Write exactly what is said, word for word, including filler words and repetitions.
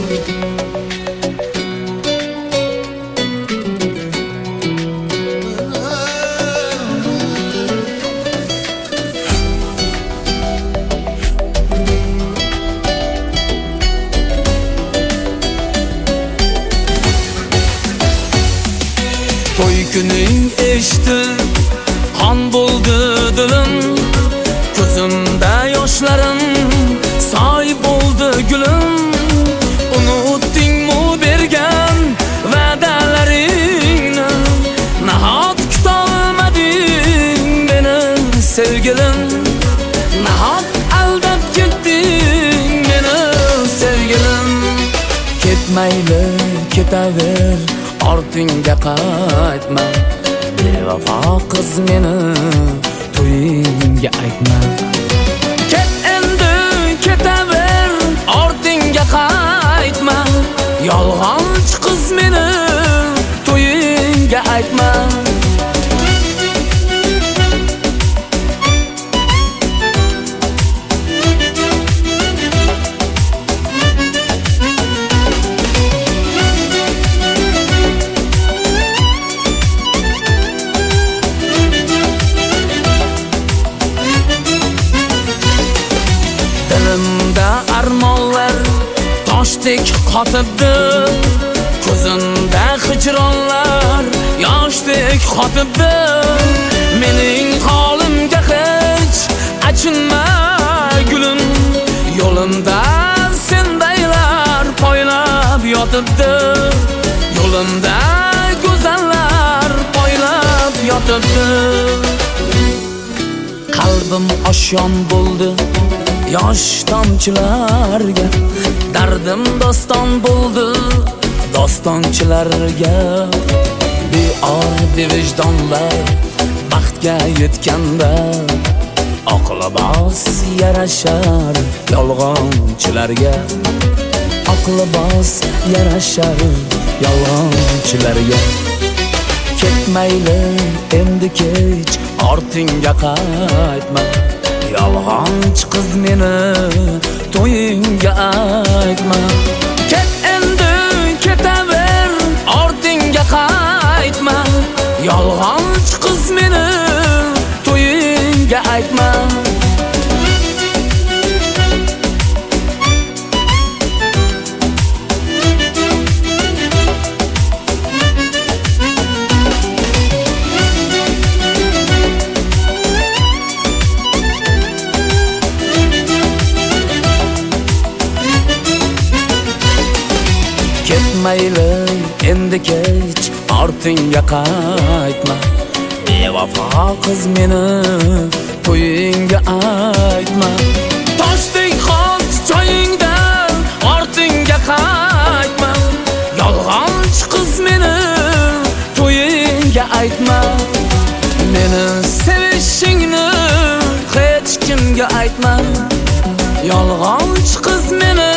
To'y kuning eshdi qon bo'ldi dilim, ko'zimda yoshlarim soy bo'ldi gulim. Unutdingmi bergan va'dalaringni, nahot kutolmading meni sevgilim, nahot aldab ketding meni sevgilim. Ketmayli ketaver, ortingga qaytma, bevafo qiz meni to'yingga aytma. Ket endi ketaver, ortingga qaytma, yolg'onchi qiz meni to'yingga aytma. Dilimda armonlar toshdek qotibdi, ko'zimda hijronlar yoshdek qotibdi. Mening holimga hech achinma gulim, yo'limda sendaylar poylab yotibdi, yo'limda go'zallar poylab yotibdi. Qalbim oshyon bo'ldi yosh tomchilarga, dardim doston bo'ldi dostonchilarga. Beor bevijdonlar baxtga yetganda, oqlabos yarashar yolg'onchilarga, oqlabos yarashar yolg'onchilarga. Ketmayli endi kech, ortingga qaytma, yolg'onchi qiz meni to'yingga aytma. Ket endi ketaver, ortingga qaytma, yolg'onchi qiz meni to'yingga aytma. Ketmayli endi kech, ortingga qaytma, bevafo qiz meni to'yingga aytma. Toshdek qoldi joyingda, ortingga qaytma, yolg'onchi qiz meni to'yingga aytma. Meni sevishingni hech kimga aytma, yolg'onchi qiz meni